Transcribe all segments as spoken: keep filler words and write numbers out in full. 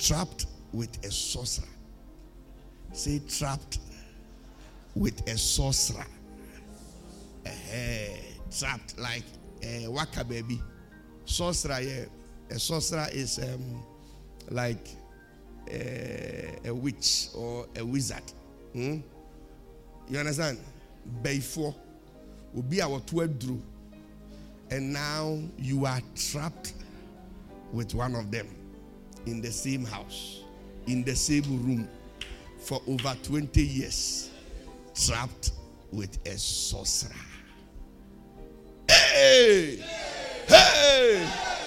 trapped with a sorcerer. Say trapped with a sorcerer. Uh, trapped like uh, waka baby. Sorcerer, yeah. A sorcerer is um, like uh, a witch or a wizard. Hmm? You understand? Before will be our twelve drew, and now you are trapped with one of them in the same house, in the same room for over twenty years, trapped with a sorcerer. Hey! Hey!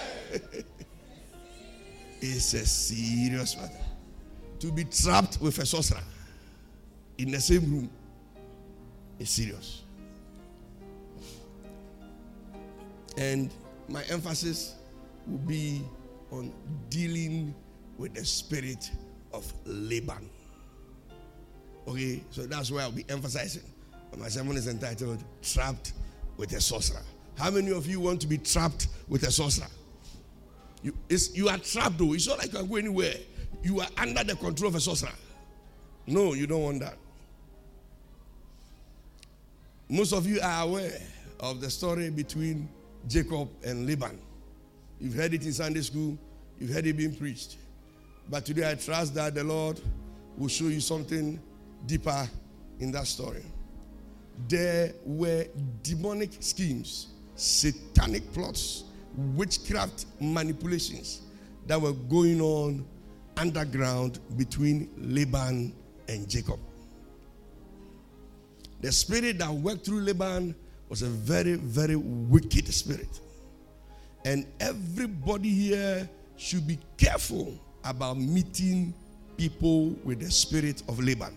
It's a serious matter to be trapped with a sorcerer in the same room. It's serious. And my emphasis will be on dealing with the spirit of Laban. Okay, so that's why I'll be emphasizing. My sermon is entitled Trapped with a Sorcerer. How many of you want to be trapped with a sorcerer? You, it's, you are trapped though. It's not like you can go anywhere. You are under the control of a sorcerer. No, you don't want that. Most of you are aware of the story between Jacob and Laban. You've heard it in Sunday school. You've heard it being preached. But today I trust that the Lord will show you something deeper in that story. There were demonic schemes, satanic plots, witchcraft manipulations that were going on underground between Laban and Jacob. The spirit that worked through Laban was a very, very wicked spirit. And everybody here should be careful about meeting people with the spirit of Laban.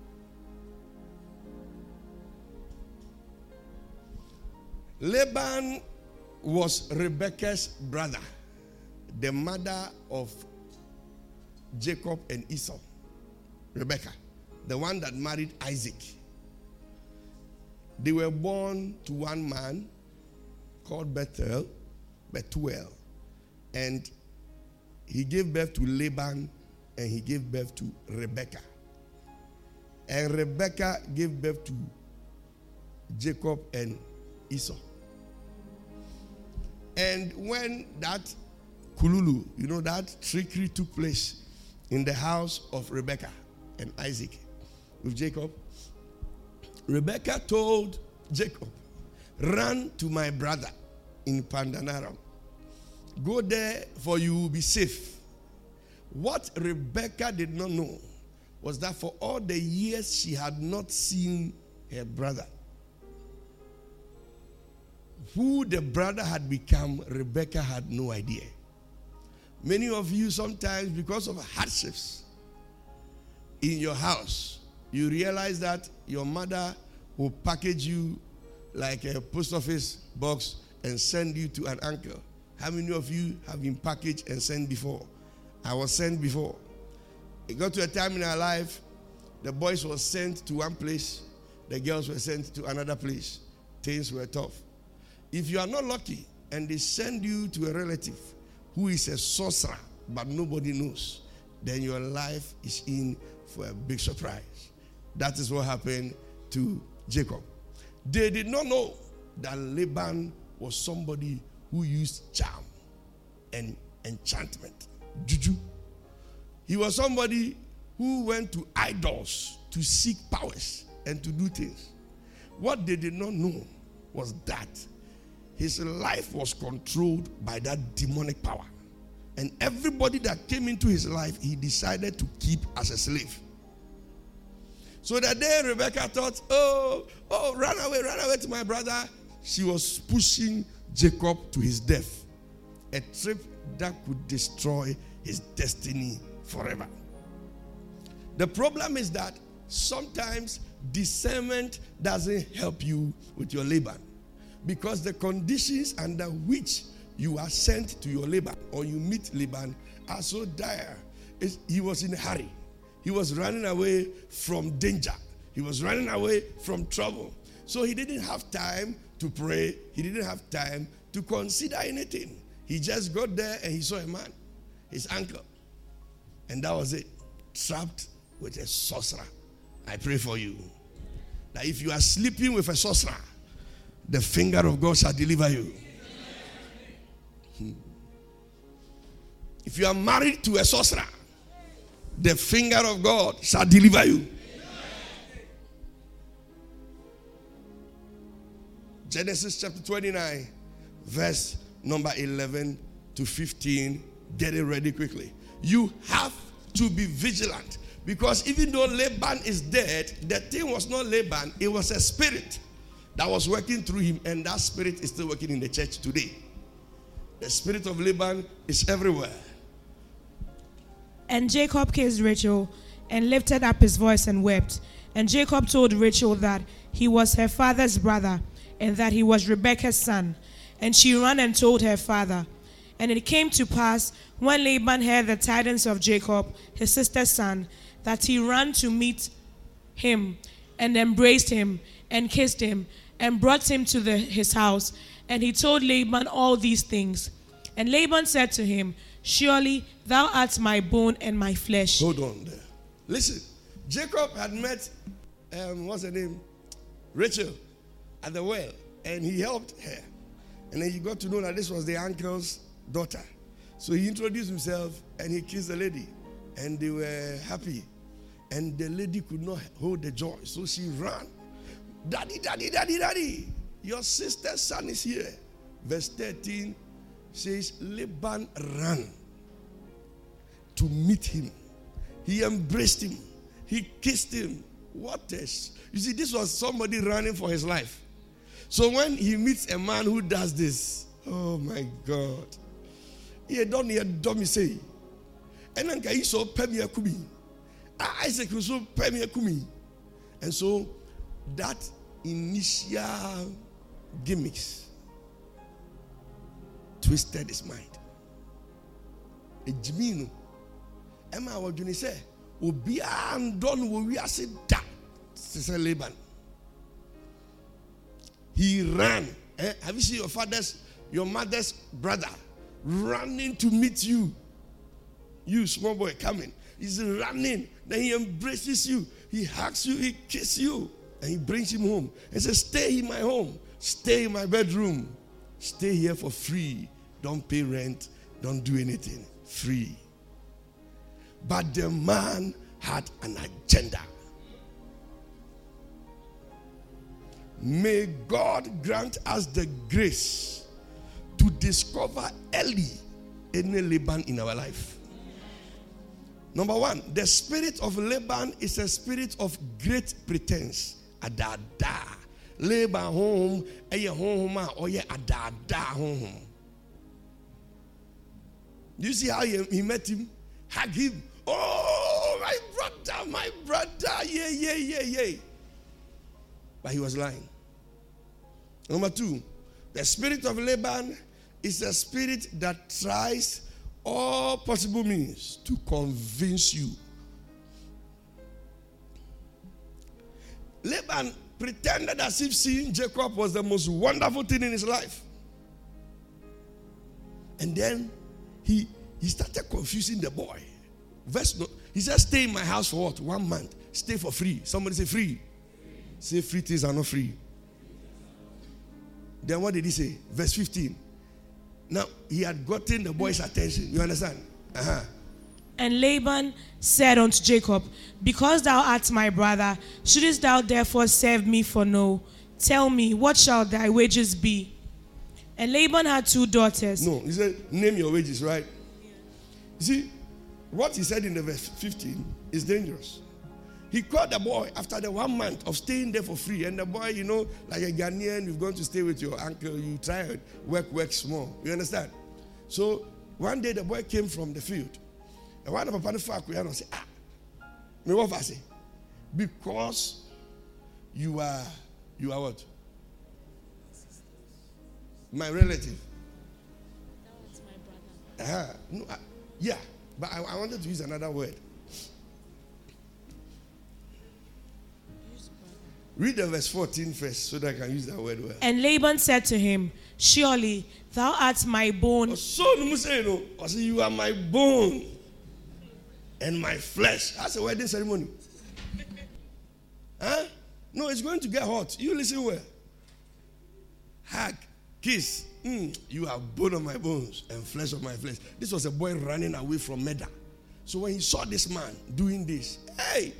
Laban was Rebekah's brother, the mother of Jacob and Esau. Rebekah, the one that married Isaac. They were born to one man called Bethuel, Bethuel, and he gave birth to Laban, and he gave birth to Rebekah. And Rebekah gave birth to Jacob and Esau. And when that kululu, you know, that trickery took place in the house of Rebekah and Isaac with Jacob, Rebekah told Jacob, run to my brother in Pandanaram. Go there, for you will be safe. What Rebekah did not know was that for all the years she had not seen her brother, who the brother had become, Rebekah had no idea. Many of you sometimes, because of hardships in your house, you realize that your mother will package you like a post office box and send you to an uncle. How many of you have been packaged and sent before? I was sent before. It got to a time in our life, the boys were sent to one place, the girls were sent to another place. Things were tough. If you are not lucky and they send you to a relative who is a sorcerer but nobody knows, then your life is in for a big surprise. That is what happened to Jacob. They did not know that Laban was somebody who used charm and enchantment, juju. He was somebody who went to idols to seek powers and to do things. What they did not know was that his life was controlled by that demonic power. And everybody that came into his life, he decided to keep as a slave. So that day, Rebekah thought, oh, oh, run away, run away to my brother. She was pushing Jacob to his death. A trip that could destroy his destiny forever. The problem is that sometimes discernment doesn't help you with your Laban. Because the conditions under which you are sent to your Laban or you meet Laban are so dire. It's, he was in a hurry. He was running away from danger. He was running away from trouble. So he didn't have time to pray. He didn't have time to consider anything. He just got there and he saw a man, his uncle. And that was it. Trapped with a sorcerer. I pray for you that if you are sleeping with a sorcerer, the finger of God shall deliver you. Hmm. If you are married to a sorcerer, the finger of God shall deliver you. Genesis chapter twenty-nine, verse number eleven to fifteen. Get it ready quickly. You have to be vigilant, because even though Laban is dead, the thing was not Laban, it was a spirit that was working through him, and that spirit is still working in the church today. The spirit of Laban is everywhere. And Jacob kissed Rachel and lifted up his voice and wept. And Jacob told Rachel that he was her father's brother and that he was Rebekah's son. And she ran and told her father. And it came to pass, when Laban heard the tidings of Jacob, his sister's son, that he ran to meet him and embraced him and kissed him and brought him to the, his house. And he told Laban all these things. And Laban said to him, surely thou art my bone and my flesh. Hold on there. Listen, Jacob had met, um, what's her name? Rachel at the well, and he helped her. And then he got to know that this was the uncle's daughter. So he introduced himself and he kissed the lady, and they were happy. And the lady could not hold the joy, so she ran. Daddy, daddy, daddy, daddy, your sister's son is here. Verse thirteen says, Laban ran to meet him. He embraced him. He kissed him. What is? You see, this was somebody running for his life. So when he meets a man who does this, oh my God. He don't hear dummy say. And then he saw Pemia Kumi. Isaac also Pemia Kumi. And so that initial gimmicks twisted his mind. Ejimino. Emma was going to say, Obi and don wo wi ase da. Sister Laban. He ran. Eh? Have you seen your father's, your mother's brother running to meet you? You small boy coming. He's running. Then he embraces you. He hugs you. He kisses you. And he brings him home. And says, stay in my home. Stay in my bedroom. Stay here for free. Don't pay rent. Don't do anything. Free. But the man had an agenda. May God grant us the grace to discover early any Laban in our life. Number one, the spirit of Laban is a spirit of great pretense. Adada. Laban home, eye home, or ye adada home. You see how he, he met him? Hug him. Oh, my brother, my brother. Yeah, yeah, yeah, yeah. But he was lying. Number two, the spirit of Laban is a spirit that tries all possible means to convince you. Laban pretended as if seeing Jacob was the most wonderful thing in his life. And then he, he started confusing the boy. Verse no, he said, stay in my house for what? One month. Stay for free. Somebody say free. Say free things are not free. Then what did he say? Verse fifteen. Now, he had gotten the boy's attention. You understand? Uh-huh. And Laban said unto Jacob, because thou art my brother, shouldest thou therefore serve me for no? Tell me, what shall thy wages be? And Laban had two daughters. No, he said, name your wages, right? You see, what he said in the verse fifteen is dangerous. He called the boy after the one month of staying there for free. And the boy, you know, like a Ghanaian, you've gone to stay with your uncle, you try and work, work small. You understand? So one day the boy came from the field. And one of the papa fact said, ah, me what I say? Because you are, you are what? My relative. That was my brother. Uh-huh. No, I, yeah, but I, I wanted to use another word. Read the verse fourteen first so that I can use that word well. And Laban said to him, surely thou art my bone. So you say, no, I say you are my bone. and my flesh. That's a wedding ceremony. Huh? No, it's going to get hot. You listen well. Hug, kiss. Mm, you are bone of my bones and flesh of my flesh. This was a boy running away from Meda. So when he saw this man doing this, hey,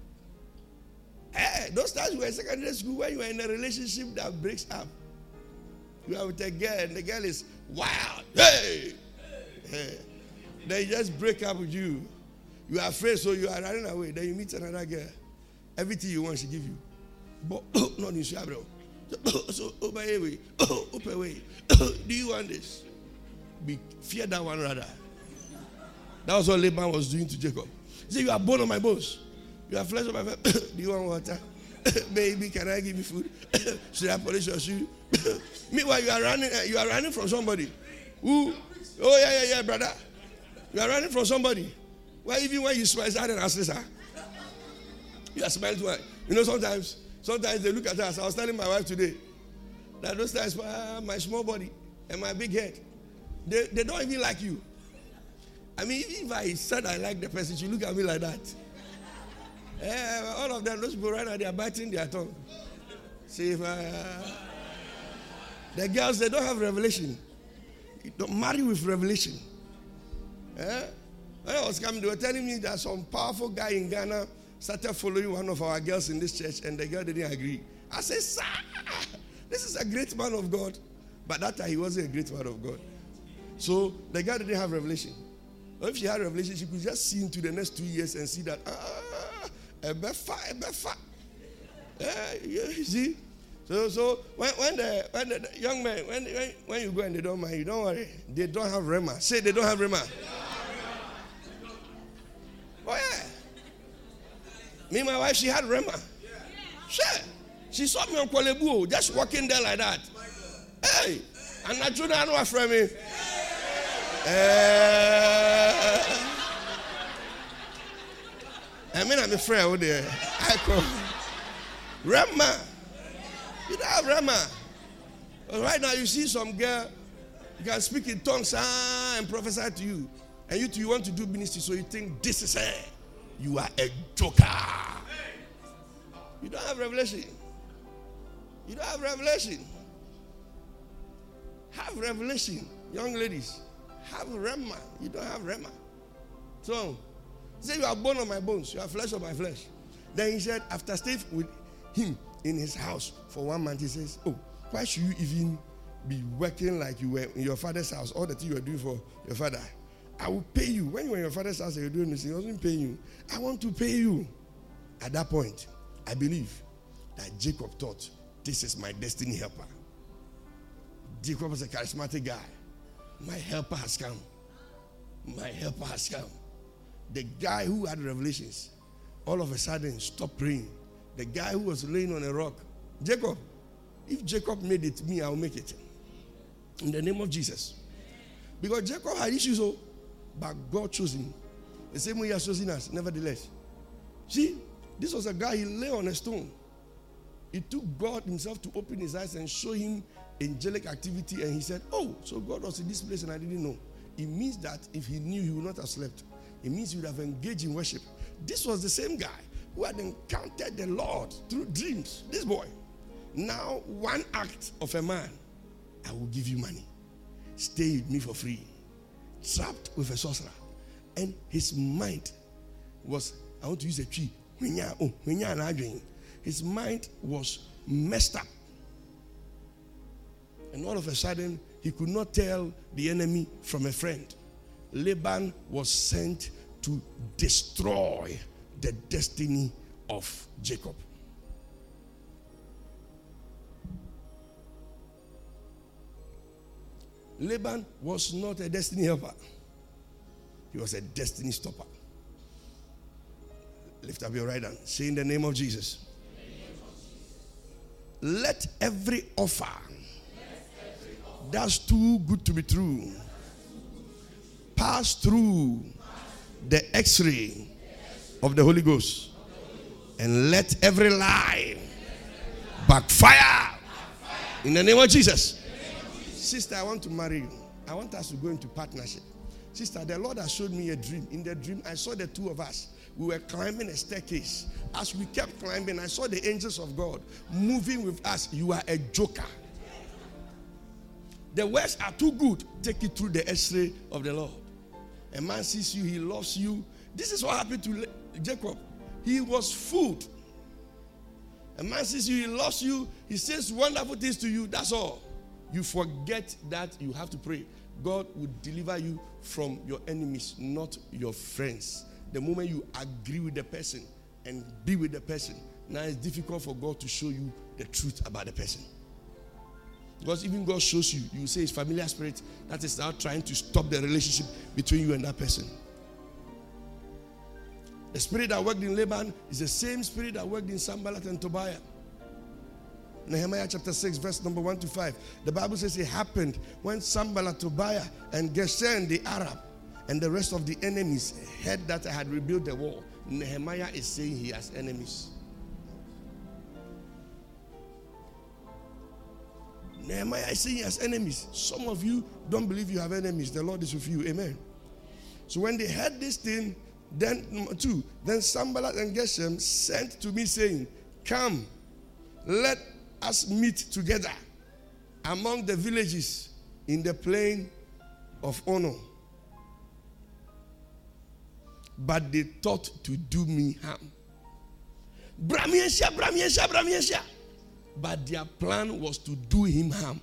hey, those times we were in secondary school when you are in a relationship that breaks up. You are with a girl and the girl is wild. Hey, hey. Then you just break up with you. You are afraid, so you are running away. Then you meet another girl. Everything you want, she give you. But not in Shabro. So, obey way. Obey way. Do you want this? Be fear that one rather. That was what Laban was doing to Jacob. He said, you are bone of my bones. You are flesh of my flesh. Do you want water? Baby, can I give you food? Should I polish your shoe? Meanwhile, you are running. You are running from somebody. Who? Oh yeah, yeah, yeah, brother. You are running from somebody. Well, even when you smile, I don't ask this, huh? You are smiling too much. You know, sometimes, sometimes they look at us. I was telling my wife today that those times, uh, my small body and my big head, they, they don't even like you. I mean, if I said I like the person, she look at me like that. Uh, all of them, those people right now, they are biting their tongue. See if I, uh, the girls, they don't have revelation. You don't marry with revelation. Eh? When I was coming, they were telling me that some powerful guy in Ghana started following one of our girls in this church, and the girl didn't agree. I said, sir, this is a great man of God. But that time, he wasn't a great man of God. So the girl didn't have revelation. Or if she had revelation, she could just see into the next two years and see that, ah, a befa, a befa. Yeah, you see? So, so when, when, the, when the young men, when, when, when you go and they don't mind, you don't worry. They don't have rema. Say they don't have rema. Oh, yeah. Me and my wife, she had rema. Sure. She saw me on Kwalebu, just walking there like that. Hey, and I told her I know what from me. I mean, I'm a friend over there. I call Rema. You don't have Rema. But right now, you see some girl, you can speak in tongues ah, and prophesy to you. And you, too, you want to do ministry, so you think this is her. You are a joker. You don't have revelation. You don't have revelation. Have revelation. Young ladies, have Rema. You don't have Rema. So, say you are bone of my bones. You are flesh of my flesh. Then he said, after staying with him in his house for one month, he says, oh, why should you even be working like you were in your father's house? All the things you were doing for your father. I will pay you. When you were in your father's house and you're doing this, he wasn't paying you. I want to pay you. At that point, I believe that Jacob thought, this is my destiny helper. Jacob was a charismatic guy. My helper has come. My helper has come. The guy who had revelations, all of a sudden stopped praying. The guy who was laying on a rock. Jacob, if Jacob made it, me, I'll make it. In the name of Jesus. Because Jacob had issues, oh, but God chose him. The same way he has chosen us, nevertheless. See, this was a guy, he lay on a stone. It took God himself to open his eyes and show him angelic activity, and he said, oh, so God was in this place and I didn't know. It means that if he knew, he would not have slept. It means he would have engaged in worship. This was the same guy who had encountered the Lord through dreams. This boy. Now, one act of a man, I will give you money. Stay with me for free. Trapped with a sorcerer. And his mind was, I want to use a tree. His mind was messed up. And all of a sudden, he could not tell the enemy from a friend. Laban was sent to destroy the destiny of Jacob. Laban was not a destiny helper. He was a destiny stopper. Lift up your right hand. Say in the name of Jesus. Let every offer that's too good to be true pass through the x-ray of the Holy Ghost, and let every lie backfire in the name of Jesus. Sister, I want to marry you. I want us to go into partnership. Sister, the Lord has showed me a dream. In the dream, I saw the two of us. We were climbing a staircase. As we kept climbing, I saw the angels of God moving with us. You are a joker. The words are too good. Take it through the X-ray of the Lord. A man sees you, he loves you. This is what happened to Jacob. He was fooled. A man sees you, he loves you, he says wonderful things to you. That's all. You forget that you have to pray. God will deliver you from your enemies, not your friends. The moment you agree with the person and be with the person, now it's difficult for God to show you the truth about the person. Because even God shows you, you say it's familiar spirit that is now trying to stop the relationship between you and that person. The spirit that worked in Laban is the same spirit that worked in Sanballat and Tobiah. Nehemiah chapter six, verse number one to five. The Bible says it happened when Sanballat, Tobiah, and Geshem the Arab and the rest of the enemies heard that I had rebuilt the wall. Nehemiah is saying he has enemies. Nehemiah is saying he has enemies. Some of you don't believe you have enemies. The Lord is with you. Amen. So when they heard this thing, then number two, then Sanballat and Geshem sent to me saying, come, let us meet together among the villages in the plain of Ono. But they thought to do me harm. Bramiesha, Bramiesha, Bramiesha. But their plan was to do him harm.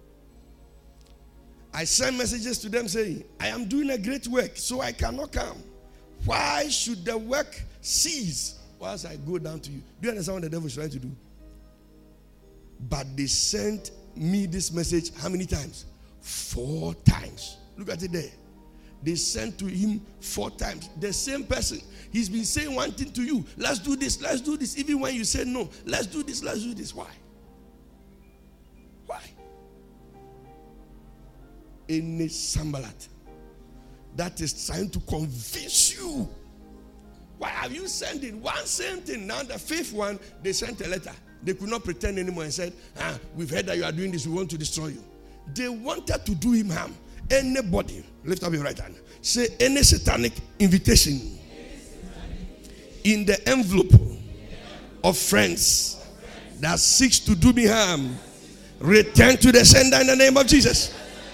I sent messages to them saying, I am doing a great work, so I cannot come. Why should the work cease whilst I go down to you? Do you understand what the devil is trying to do? But they sent me this message how many times? Four times. Look at it there. They sent to him four times. The same person. He's been saying one thing to you. Let's do this, let's do this. Even when you say no, let's do this, let's do this. Why? Why? Any Sanballat that is trying to convince you. Why are you sending one same thing? Now the fifth one, they sent a letter. They could not pretend anymore and said, ah, we've heard that you are doing this, we want to destroy you. They wanted to do him harm. Anybody, lift up your right hand. Say, any satanic invitation in the envelope of friends that seeks to do me harm, return to the sender in the name of Jesus.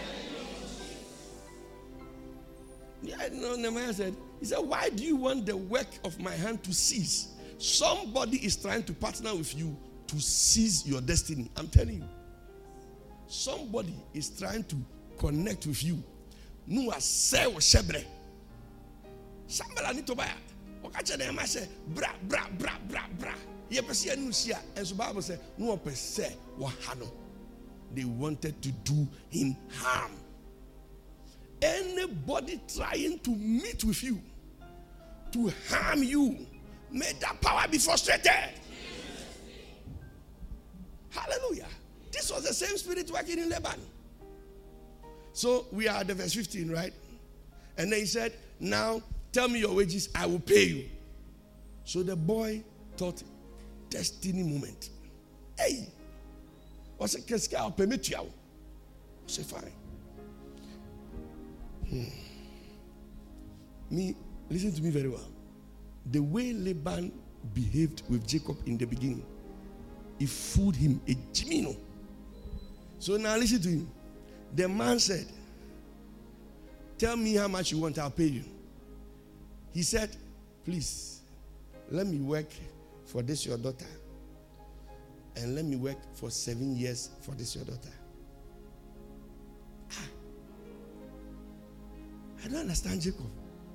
Yeah, no, Nehemiah said, he said, why do you want the work of my hand to cease? Somebody is trying to partner with you to seize your destiny. I'm telling you. Somebody is trying to connect with you. No, I say, Shebre. Somebody need to buy it. Okache Nehemiah say, bra, bra, bra, bra, bra. Ye pesi anusia. And so Bible say, no pese wahano. They wanted to do him harm. Anybody trying to meet with you, to harm you, may that power be frustrated. Hallelujah. This was the same spirit working in Lebanon. So we are at the verse fifteen, right? And then he said, now tell me your wages, I will pay you. So the boy thought, destiny moment. Hey, what's it? Qu'est-ce I'll permit you? I said, fine. Hmm. Me, listen to me very well. The way Laban behaved with Jacob in the beginning, he fooled him, a Jimino. So now listen to him. The man said, tell me how much you want, I'll pay you. He said, please, let me work for this your daughter. And let me work for seven years for this your daughter. Ah. I don't understand Jacob.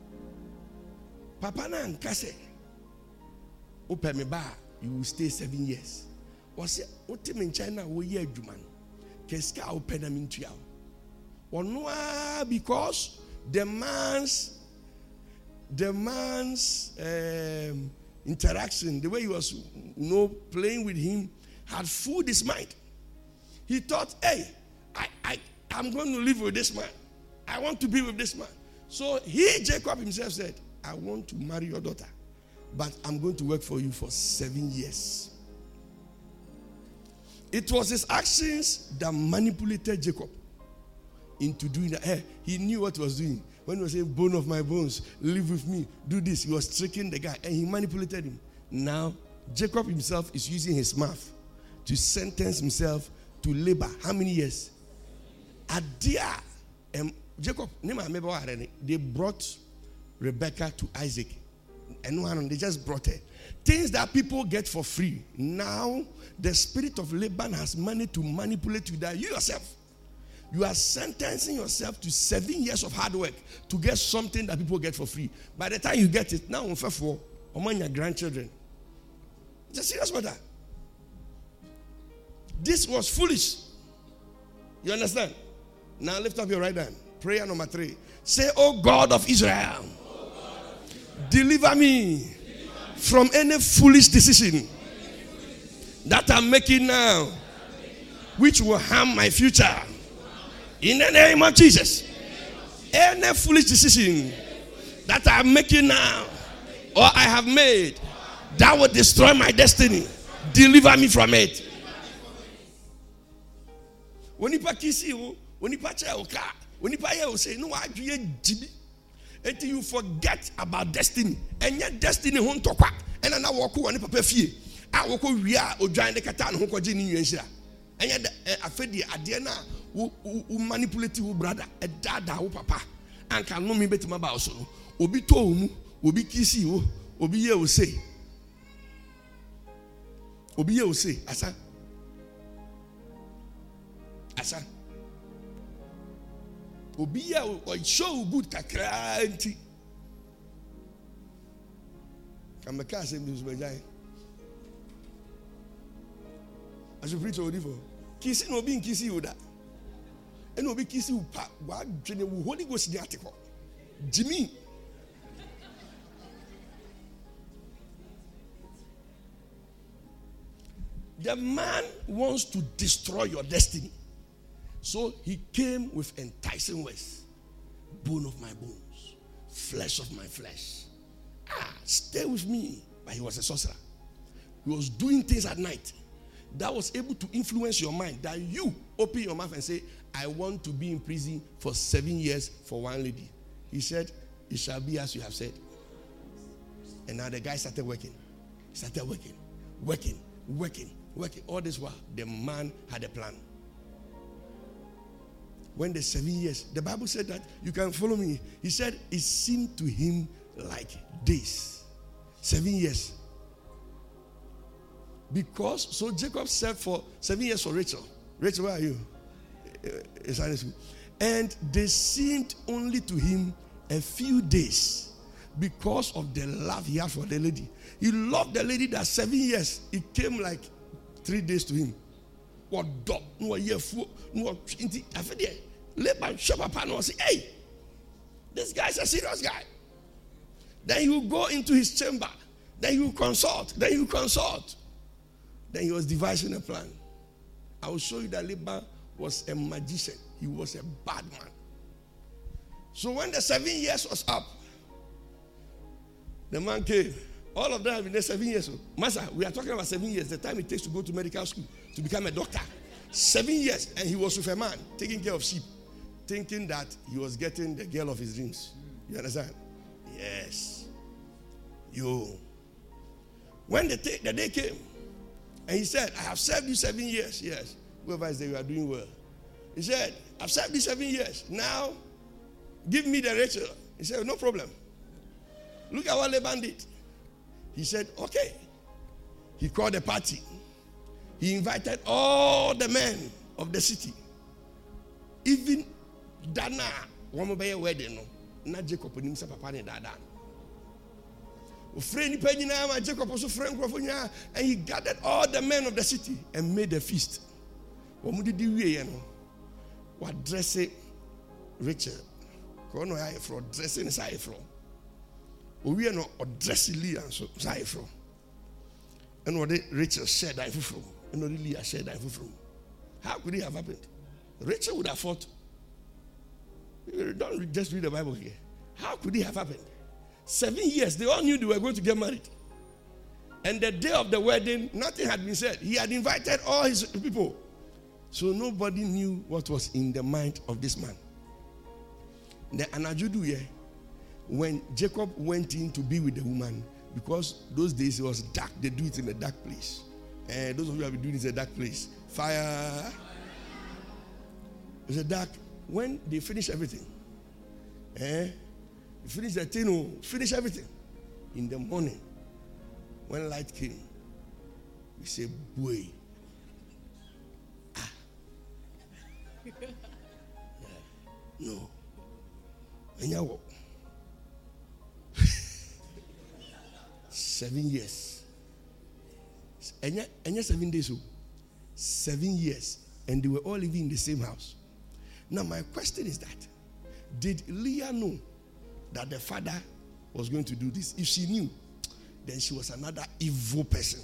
Papa na nkase. Open me bar, you will stay seven years. Was it what team in China wo ye adwuma no? Keska open am into yaw. Onwa because the man's the man's um, interaction, the way he was, you know, playing with him, had fooled his mind. He thought, hey, I, I, I'm going to live with this man. I want to be with this man. So he, Jacob himself, said, I want to marry your daughter, but I'm going to work for you for seven years. It was his actions that manipulated Jacob into doing that. Hey, he knew what he was doing. When he was saying, bone of my bones, live with me, do this, he was tricking the guy and he manipulated him. Now, Jacob himself is using his mouth to sentence himself to labor. How many years? Adia, um, Jacob, they brought Rebecca to Isaac. And they just brought her. Things that people get for free. Now, the spirit of Laban has managed to manipulate you that you yourself, you are sentencing yourself to seven years of hard work to get something that people get for free. By the time you get it, now, for among your grandchildren. It's a serious matter. This was foolish. You understand? Now lift up your right hand. Prayer number three. Say, oh God of Israel, oh God of Israel deliver me, deliver me from any foolish decision that I'm making now, which will harm my future. In the name of Jesus. Any foolish decision that I'm making now, or I have made, that will destroy my destiny. Deliver me from it. When you kiss you, when you patch your car, when you pay, you say, no, I do until you forget about destiny. And your destiny won't talk. And I walk on the paper. I walk we are or join the Catan who can in you. And yet, I fed the Adiana who manipulate you, brother, a dada who papa, and can know me better my boss. Obi told will be kiss you, Obi will say. Obi will say, Asa. Asa. Obi will show good kakranti. Come back and say, Miss Majai. I should preach already for kissing no being kissing you that. And no be kissing you, what general Holy Ghost in the article. Jimmy. The man wants to destroy your destiny. So he came with enticing words. Bone of my bones, flesh of my flesh. Ah, stay with me. But he was a sorcerer. He was doing things at night that was able to influence your mind. That you open your mouth and say, I want to be in prison for seven years for one lady. He said, it shall be as you have said. And now the guy started working. He started working, working, working, working. All this while, the man had a plan. When the seven years, the Bible said that, you can follow me. He said it seemed to him like days. Seven years. Because, so Jacob served for seven years for Rachel. Rachel, where are you? And they seemed only to him a few days because of the love he had for the lady. He loved the lady that seven years. It came like three days to him. What dog? No year four. No into. I feel there. Let my shop up and say, hey, this guy's a serious guy. Then he will go into his chamber. Then he will consult. Then he will consult. Then he was devising a plan. I will show you that Laban was a magician. He was a bad man. So when the seven years was up, the man came. All of them have been there seven years. Master, we are talking about seven years, the time it takes to go to medical school, to become a doctor. Seven years, and he was with a man taking care of sheep, thinking that he was getting the girl of his dreams. You understand? Yes. You. When the, t- the day came, and he said, I have served you seven years. Yes. Whoever is there, you are doing well. He said, I've served you seven years. Now, give me the Rachel. He said, no problem. Look at what Laban did. He said, okay. He called a party. He invited all the men of the city. Even Dana, one of their wedding, not Jacob and himself, Papa and Dada. Friend Penina, Jacob also friend Crofonia, and he gathered all the men of the city and made a feast. What did you hear? What dress it, Rachel? Kono I from dressing is I from. We are not dressing Leah and so I from. And what Rachel said I from. And not Leah said I from. How could it have happened? Rachel would have fought. Don't just read the Bible here. How could it have happened? Seven years, they all knew they were going to get married. And the day of the wedding, nothing had been said. He had invited all his people. So nobody knew what was in the mind of this man. The anajudu here, when Jacob went in to be with the woman, because those days it was dark, they do it in a dark place. And those of you who have been doing it in a dark place, fire. It's a dark. When they finish everything, eh? You finish the thing, finish everything. In the morning, when light came, we say, boy. Ah. Yeah. No. And you Seven years. And yet, and yet seven days. Seven years. And they were all living in the same house. Now, my question is that, did Leah know that the father was going to do this? If she knew, then she was another evil person.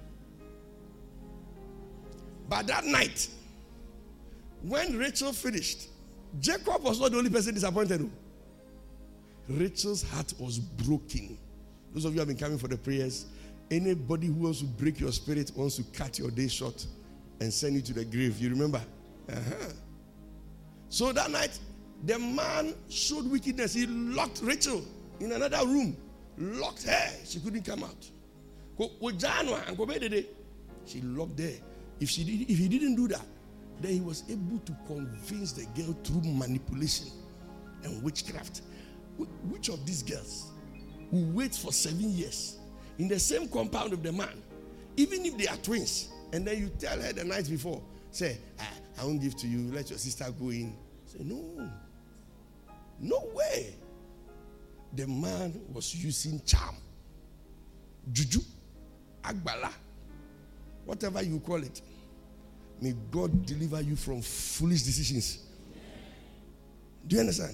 But that night, when Rachel finished, Jacob was not the only person disappointed. Rachel's heart was broken. Those of you who have been coming for the prayers, anybody who wants to break your spirit wants to cut your day short and send you to the grave. You remember? Uh-huh. So that night, the man showed wickedness. He locked Rachel in another room, locked her. She couldn't come out. She locked there. If she did, if he didn't do that, then he was able to convince the girl through manipulation and witchcraft. Which of these girls will wait for seven years in the same compound of the man, even if they are twins, and then you tell her the night before, say, ah, I won't give to you, let your sister go in. Say, no. No way. The man was using charm, juju, agbala, whatever you call it. May God deliver you from foolish decisions. Do you understand?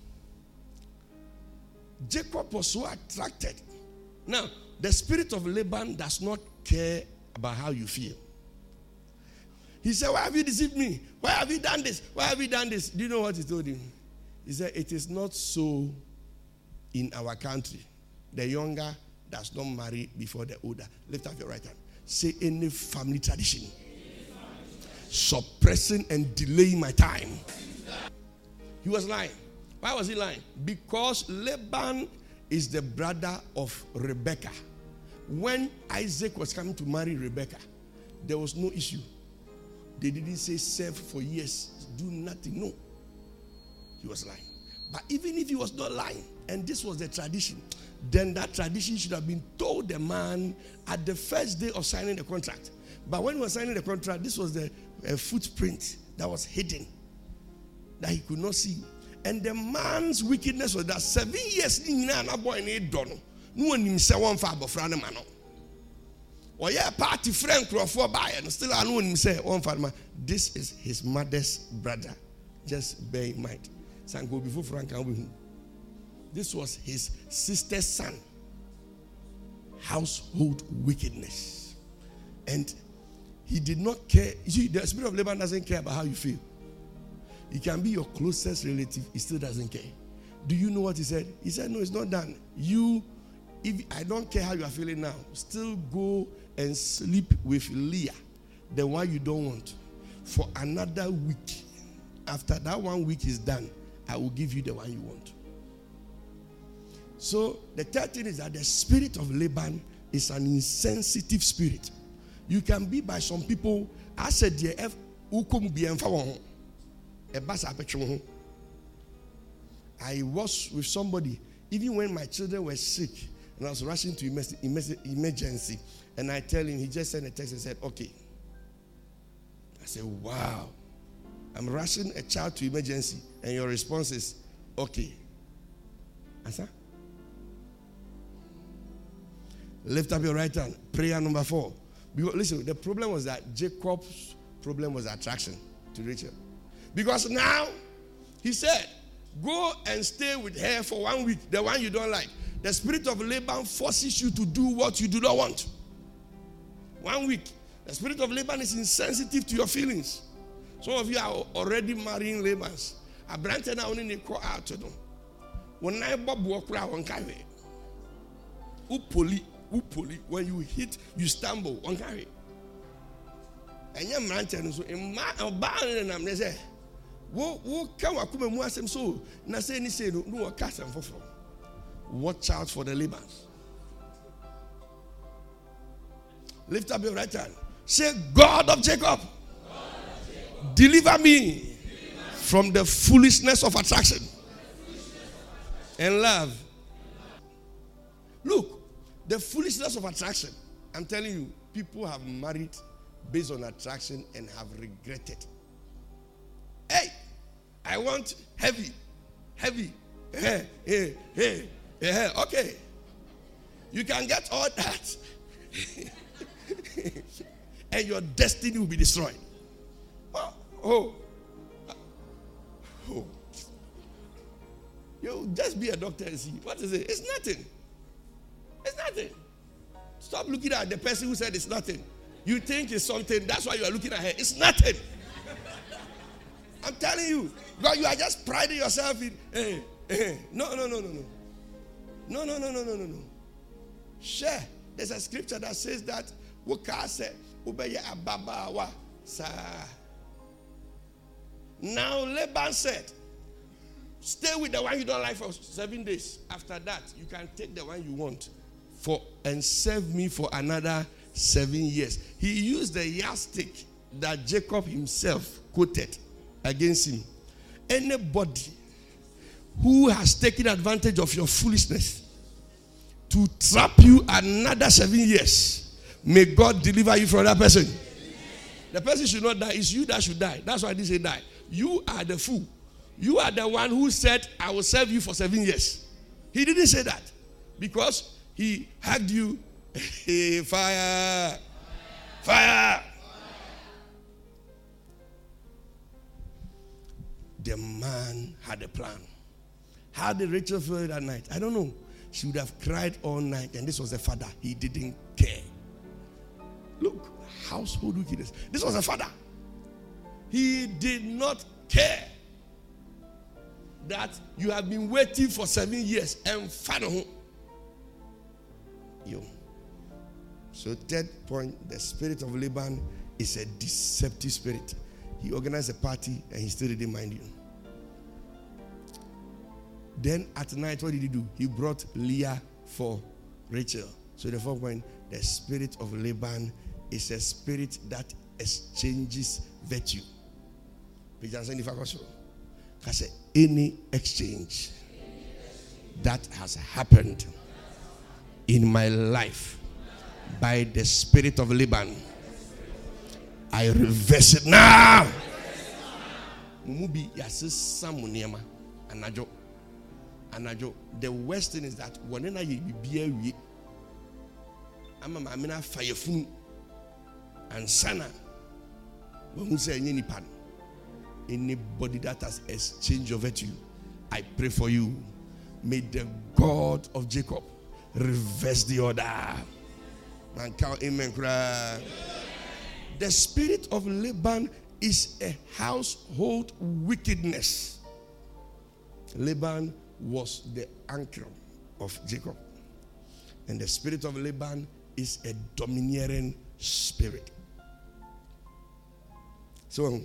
Jacob was so attracted. Now, the spirit of Laban does not care about how you feel. He said, why have you deceived me? Why have you done this? Why have you done this? Do you know what he told him? He said, it is not so in our country. The younger does not marry before the older. Lift up your right hand. Say, any family tradition suppressing and delaying my time. He was lying. Why was he lying? Because Laban is the brother of Rebekah. When Isaac was coming to marry Rebekah, there was no issue. They didn't say serve for years, do nothing. No. He was lying. But even if he was not lying, and this was the tradition, then that tradition should have been told the man at the first day of signing the contract. But when he was signing the contract, this was the uh, footprint that was hidden, that he could not see. And the man's wickedness was that seven years in a boy need done. No one himself one father friend man. Or yeah, party friend for buy and still I know him say one father. This is his mother's brother. Just bear in mind. Sango before Frank and with him. This was his sister's son. Household wickedness. And he did not care. You see, the spirit of Laban doesn't care about how you feel. He can be your closest relative, he still doesn't care. Do you know what he said? He said, no, it's not done. You, if I don't care how you are feeling now, still go and sleep with Leah, the one you don't want, for another week. After that one week is done, I will give you the one you want. So the third thing is that the spirit of Laban is an insensitive spirit. You can be by some people, I said, I was with somebody, even when my children were sick, and I was rushing to emergency, and I tell him, he just sent a text and said, okay. I said, wow, I'm rushing a child to emergency, and your response is, okay. I said, lift up your right hand. Prayer number four. Because, listen, the problem was that Jacob's problem was attraction to Rachel. Because now, he said, go and stay with her for one week, the one you don't like. The spirit of Laban forces you to do what you do not want. One week. The spirit of Laban is insensitive to your feelings. Some of you are already marrying Labans. I branted now only call out to them. When I bob walk around on carry. Upoli, upoli. When you hit, you stumble on carry. And you're branted so in my abandon them. They say, Wo wo can wakuma mu asem so na say ni say no no waka asem foforo. Watch out for the Labans. Lift up your right hand. Say, God of Jacob, God of Jacob. Deliver me, deliver me from the foolishness of attraction, and love. Look, the foolishness of attraction. I'm telling you, people have married based on attraction and have regretted. Hey, I want heavy, heavy. Hey, hey, hey, hey. Okay, you can get all that, and your destiny will be destroyed. Oh, oh, oh. You just be a doctor and see. What is it? It's nothing. It's nothing. Stop looking at the person who said it's nothing. You think it's something. That's why you are looking at her. It's nothing. I'm telling you. God, you are just priding yourself in. Hey, hey. No, no, no, no, no. No, no, no, no, no, no, no. Share. There's a scripture that says that. Now Laban said, stay with the one you don't like for seven days. After that, you can take the one you want for and serve me for another seven years. He used the yardstick that Jacob himself quoted against him. Anybody who has taken advantage of your foolishness to trap you another seven years, may God deliver you from that person. The person should not die. It's you that should die. That's why I didn't say die. You are the fool. You are the one who said, I will serve you for seven years. He didn't say that because he hugged you. Hey, fire. Fire. The man had a plan. How did Rachel feel that night? I don't know. She would have cried all night, and this was the father. He didn't care. Look, household wickedness. This was the father. He did not care that you have been waiting for seven years and father home. You. So third point, the spirit of Laban is a deceptive spirit. He organized a party and he still didn't mind you. Then at night, what did he do? He brought Leah for Rachel. So the fourth point, the spirit of Laban is a spirit that exchanges virtue. Because any exchange that has happened in my life by the spirit of Laban, I reverse it now. Mumubi yasisa muniama anajo anajo. The worst thing is that whenever you be a ama mamina firefun and sana when we say any pan. Anybody that has exchanged your virtue, I pray for you. May the God of Jacob reverse the order. And count amen. The spirit of Laban is a household wickedness. Laban was the anchor of Jacob. And the spirit of Laban is a domineering spirit. So,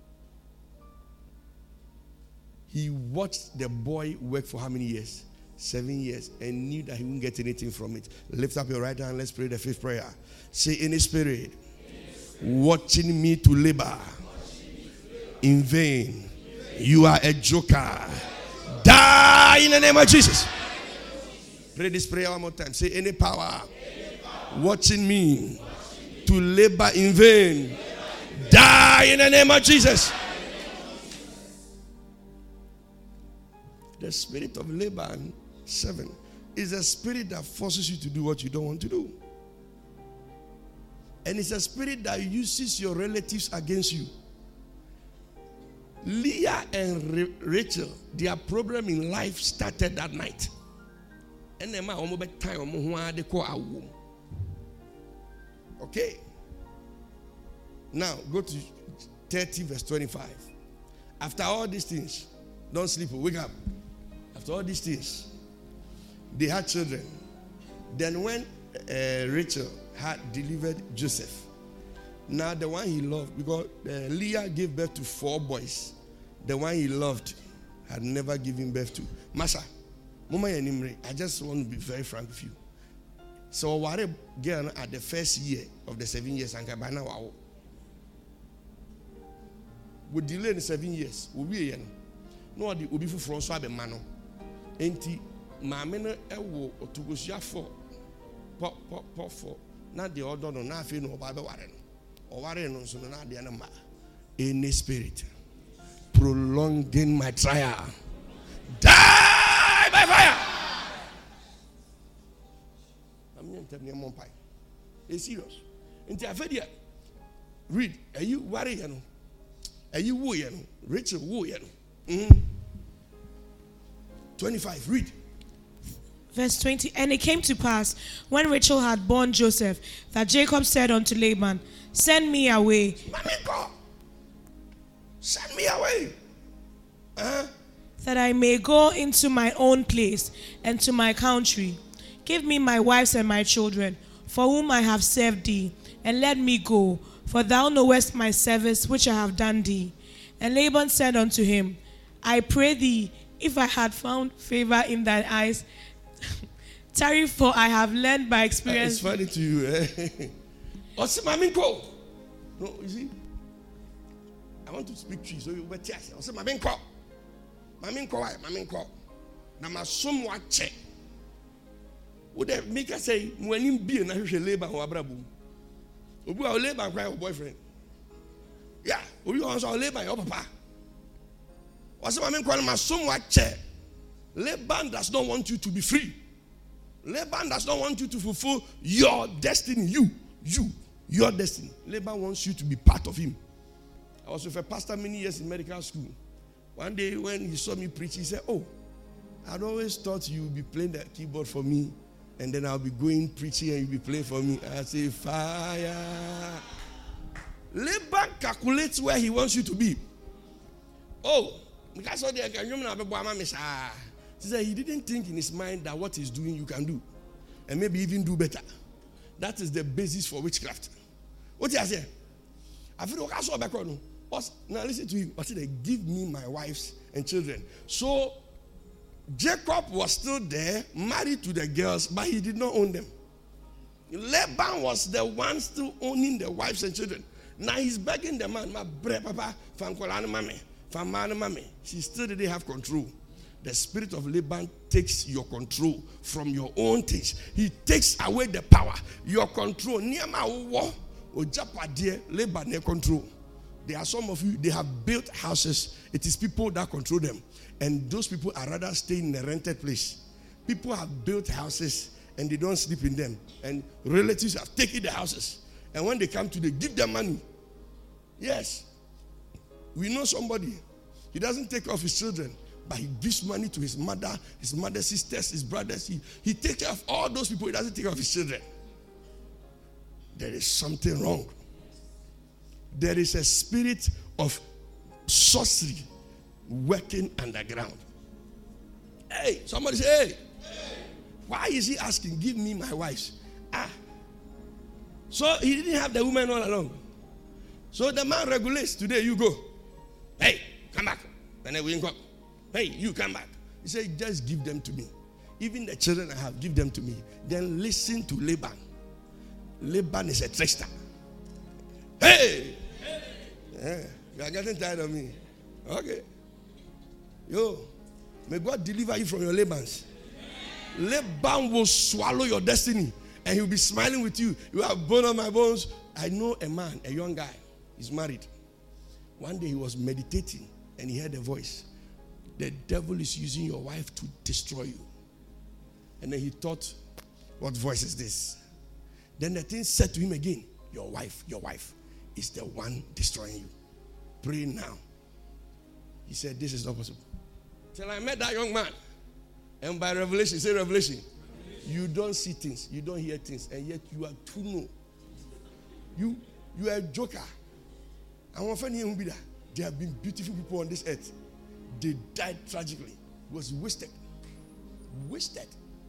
he watched the boy work for how many years? Seven years. And knew that he wouldn't get anything from it. Lift up your right hand. Let's pray the fifth prayer. Say, any spirit, any spirit watching me to labor in vain, you are a joker. Die in the name of Jesus. Pray this prayer one more time. Say, any power, any power watching me watching me to labor in vain, die in the name of Jesus. The spirit of Laban, seven, is a spirit that forces you to do what you don't want to do. And it's a spirit that uses your relatives against you. Leah and Rachel, their problem in life started that night. Okay. Now, go to thirty verse twenty-five. After all these things, don't sleep, wake up. After all these things, they had children. Then when uh, Rachel had delivered Joseph, now the one he loved, because uh, Leah gave birth to four boys. the one he loved had never given birth to. Masa, Mama Yanimre, I just want to be very frank with you. So what a girl at the first year of the seven years and Kabana wow. Would delay in seven years. Will be no the Ubi for Swab and Mano. Enti Mamena Ewo or to go for pop pop pop for not the order no nothing or Baba Warren or Warren on so not the animal. Any spirit prolonging my trial. Die by fire. I'm going to tell you one pie. It's serious. Into a video. Read. Are you worried? Are you worried? Rachel worried. twenty-five. Read. Verse twenty. And it came to pass, when Rachel had borne Joseph, that Jacob said unto Laban, send me away. Mommy, go. Send me away. Uh-huh. That I may go into my own place and to my country. Give me my wives and my children, for whom I have served thee, and let me go, for thou knowest my service which I have done thee. And Laban said unto him, I pray thee, if I had found favor in thy eyes, tarry, for I have learned by experience. It's funny to you, eh? Also, Mammy, go. No, you see, I want to speak to you, so you better tell us. Also, Mammy, go. Mammy, go. Mammy, go. Now, my son, what check? Would they make us say, when you be an Irish labor or Abrabu? Obu our labor cry your boyfriend. Yeah, we also labor your papa. What's the man calling my son? What check? Laban does not want you to be free. Laban does not want you to fulfill your destiny. You, you, your destiny. Laban wants you to be part of him. I was with a pastor many years in medical school. One day when he saw me preach, he said, oh, I'd always thought you would be playing the keyboard for me, and then I'll be going preaching and you'll be playing for me. I say, fire. Laban calculates where he wants you to be. Oh, because of the he said he didn't think in his mind that what he's doing you can do, and maybe even do better. That is the basis for witchcraft. What did I say? I feel like I saw background. Now listen to him. I said, give me my wives and children. So Jacob was still there, married to the girls, but he did not own them. Laban was the one still owning the wives and children. Now he's begging the man, my bre papa, fankolana mame, famana mame. She still didn't have control. The spirit of Laban takes your control from your own things. He takes away the power, your control. Niyama wo ojapade Laban ne control. There are some of you, they have built houses. It is people that control them. And those people are rather staying in a rented place. People have built houses and they don't sleep in them. And relatives have taken the houses. And when they come to, they give them money. Yes. We know somebody. He doesn't take off his children, but he gives money to his mother, his mother's sisters, his brothers. He, he takes care of all those people. He doesn't take care of his children. There is something wrong. There is a spirit of sorcery working underground. Hey, somebody say, hey. Hey. Why is he asking, give me my wives? Ah. So he didn't have the woman all along. So the man regulates. Today you go. Hey, come back. And then we go. Hey, you come back. He said, just give them to me. Even the children I have, give them to me. Then listen to Laban. Laban is a trickster. Hey! Hey. Yeah, you are getting tired of me. Okay. Yo, may God deliver you from your Labans. Laban will swallow your destiny and he'll be smiling with you. You have bone on my bones. I know a man, a young guy. He's married. One day he was meditating and he heard a voice. The devil is using your wife to destroy you. And then he thought, what voice is this? Then the thing said to him again, your wife, your wife is the one destroying you. Pray now. He said, this is not possible. Till I met that young man. And by revelation, say revelation. revelation. You don't see things. You don't hear things. And yet you are too know. You, you are a joker. And one friend here, there have been beautiful people on this earth. They died tragically. It was wasted. Wasted.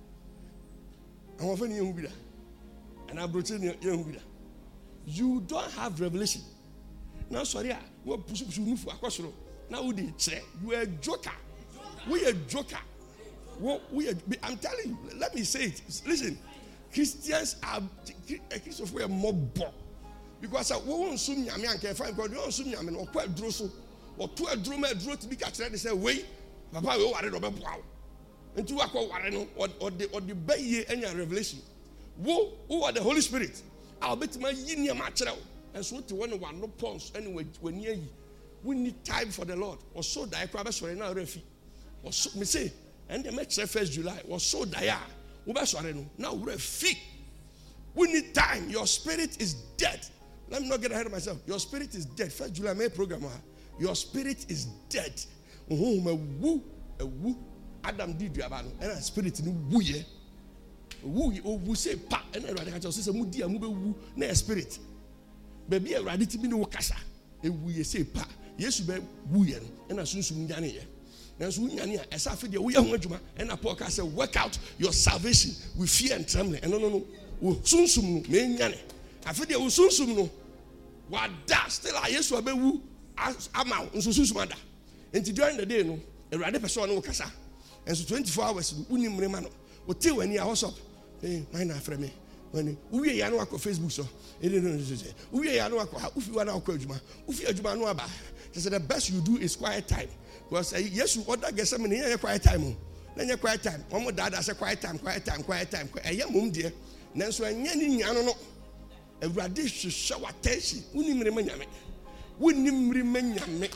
And one friend here, and I brought in here. You don't have revelation. Now, sorry, what push push move across the road. Now we did say you are a joker. We a joker. We are, I'm telling you, let me say it. Listen, Christians are Christians we are more bo. Because we won't soon yami and can find God, we won't soon yami or quite drosso or two a drum a draw to be catched. They say, wait, Papa, we are a wow. And two are called or or the or the bay any revelation. Who who are the Holy Spirit? I'll bet my yin matchel. And so to one one no pawns anyway when ye we need time for the Lord. Or so die crabs for now refi. Or so me say, and the next first July was so dire. Now we're fit. We need time. Your spirit is dead. Let me not get ahead of myself. Your spirit is dead. First July May program. Your spirit is dead. Woo, woo. Adam did you about and spirit in woo ye. Woo ye. Oh, we say pa. And I rather just say mudi amu be woo. Na spirit. Baby, I rather to be no kasa. E woo ye say pa. Yes, you be woo ye. And I soon soon jani ye. And so as I feel we are and a podcast say work out your salvation with fear and trembling. And no, no, no. Soon soon, me nyane. I feel you soon soon no. What that still I yes to be woo as amount and so soon soon. And during the day no, a rather person no kasa. And so twenty-four hours unim remano. O till when you house up. Eh, mine after me. When we ya no akọ Facebook so. E no no say. We ya no akọ ufi wa na akọ adwuma. Ufi adwuma no aba. They say the best you do is quiet time. Because yes, you order get some in quiet time. Then you quiet time. One more dad say quiet time, quiet time, quiet time. A young mum dear. Then so any nyano no. A radish show attention. Unim remanyame. Unim remanyame.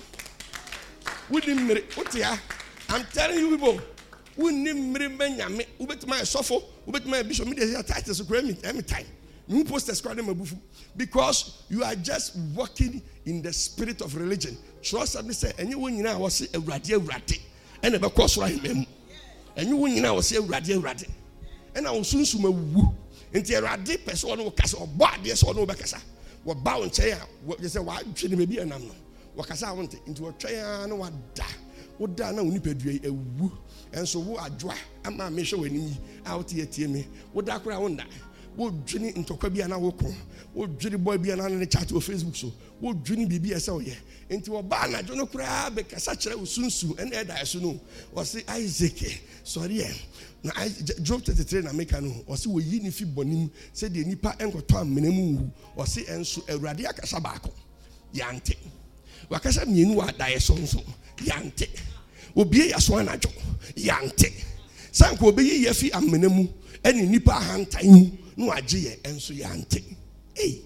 Unim what ya? I'm telling you people. Unim remanyame. Ubet my sofo. Ubet my bishop. Me dey titles so me every time. You post a squad because you are just walking in the spirit of religion. Trust me, say, and you win now was a radio ratty, and a course right mem. And you win now was a radio ratty. And I will soon sum a woo into a radi person or cast or body or no bacasa. What bow and chair, what you say, why should it be a number? What I want into a chair, no one da. What da no niped a woo. And so who are dry. I'm not sure when me out here, me. What that crowd that. What journey into Kwabia na woko. What journey boy be na na chat on Facebook so. What journey bibi esa oye. Into oba na jono kura be kasa kire usunsu ene da so no. O say Isaac sorry eh. Na Job thirty-three na make no. O say wo yi ni fi bonim say de nipa enkoto amenemu wu. O say enso Awurade akasa baako. Yante. Wakasa mienu wa da yeso nso. Yante. Obie yaso anajo. Yante. Sanko obeyi yafi amenemu eni nipa hantan no agye enso yante. Hey.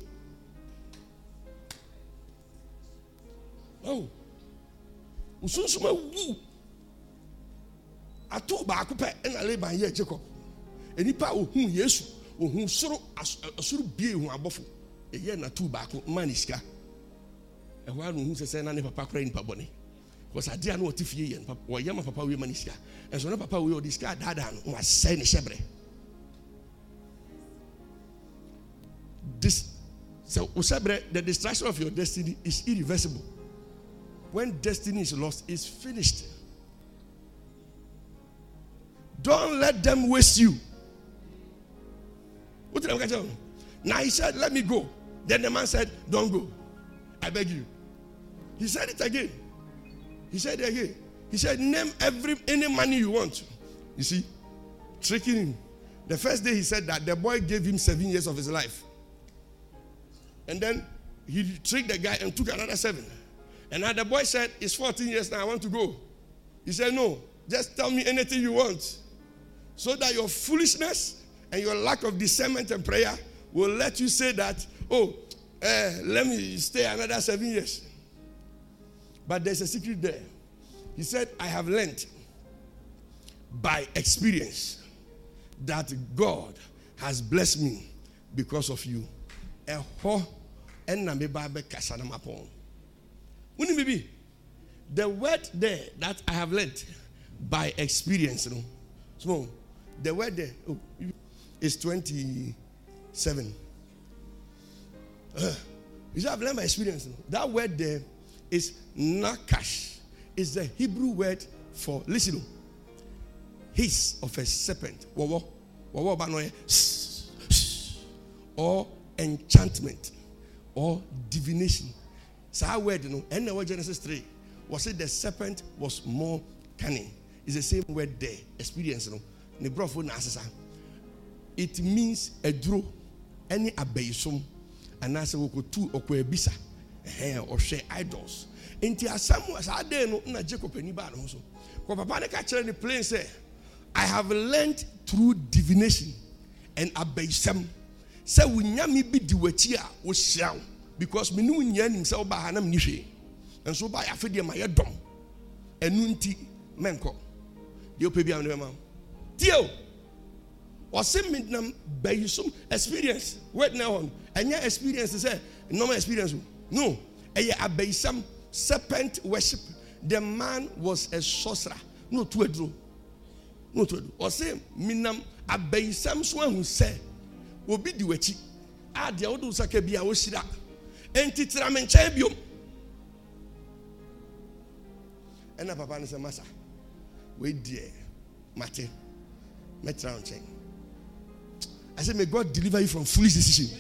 Oh. Usunsuma wu. Ato ba akopɛ na Laban ye Jacob. Enipa ohun Yesu, ohun soro asoro bie hu abofo. Eye na tu ba ko maniska. E ho anu hu sese na ne papa kra ni pabone. Because adia no otifie ye papa, wo yema papa we maniska. Enso na papa we odiska dada no wa sai ne hyebre. This so the destruction of your destiny is irreversible. When destiny is lost, it's finished. Don't let them waste you. What did I tell him? Now he said, let me go. Then the man said, don't go. I beg you. He said it again. He said it again. He said, name every any money you want. You see, tricking him. The first day he said that, the boy gave him seven years of his life. And then he tricked the guy and took another seven. And now the boy said, it's fourteen years now, I want to go. He said, no, just tell me anything you want. So that your foolishness and your lack of discernment and prayer will let you say that, oh, uh, let me stay another seven years. But there's a secret there. He said, I have learned by experience that God has blessed me because of you. The word there that I have learned by experience, you know, so the word there oh, is twenty-seven. Uh, you say I've learned by experience. You know? That word there is nakash. It's the Hebrew word for listen. Hiss of a serpent. Or enchantment or divination. So our word, you know, and the word Genesis three. was it the serpent was more cunning. It's the same word there. Experience, no. It means a draw, any abayisum, and as a wokotu or bisa, or share idols. Into a somewhere I didn't know Jacob any bad also. Papa catcher in the plane say, I have learned through divination and abayisum. Say we nyami be diwatia o shall because me no nya himself by hanam nishi. And so by afedia my dom. Enunti menko. Dio pebi am no Tio. Ose midnam bayisum experience. Wait now on. Anya experience say normal experience. No. Eye abayisam serpent worship. The man was a sorcerer. No to edro. No to edro. Ose minam abayisam so hu say obi di wachi. Ah dia odu saka bia wo shira. Enti tra me nche biom. Ena papa ne say masa. We die. Mate. Metra on chain. I said, may God deliver you from foolish decision.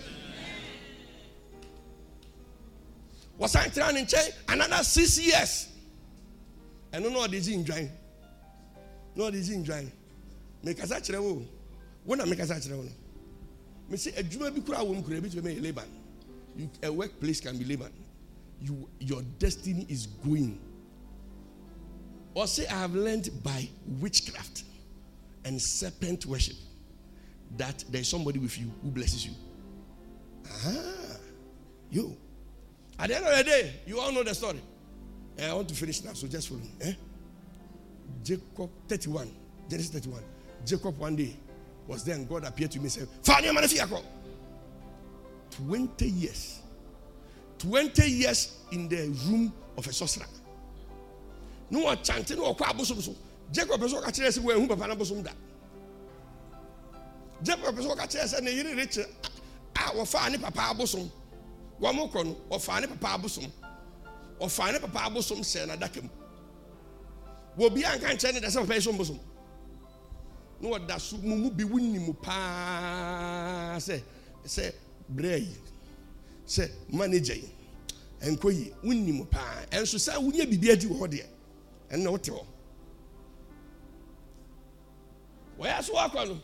Was I trying in chain? Another six years. I don't know what is in drying. No, what is in drying. Make us actually wo. When I make us actually wo. Me say a juma bi kura wo m kura bi to me Laban. You a workplace can be Laban. You your destiny is going. Or say I have learned by witchcraft and serpent worship that there is somebody with you who blesses you. Ah, you. At the end of the day, you all know the story. I want to finish now, so just follow me. Eh? Jacob thirty-one, Genesis thirty-one. Jacob one day was there and God appeared to me and said, Fanya Manafiako. twenty years. twenty years in the room of a sorcerer. No one chanting or quabosum. Jacob is what I say where whom Papa Bosum that. Jacob is what I say and you rich. Our fine Papa Bosum. One more con or fine Papa Bosum. Or fine Papa Bosum send a dakim. Will be uncanny as a person bosom. No, that's who be winning pa say, say, bray, say, manager, and koi winning pa, and so say, we be beard you dear, and no tell. Where's walk on?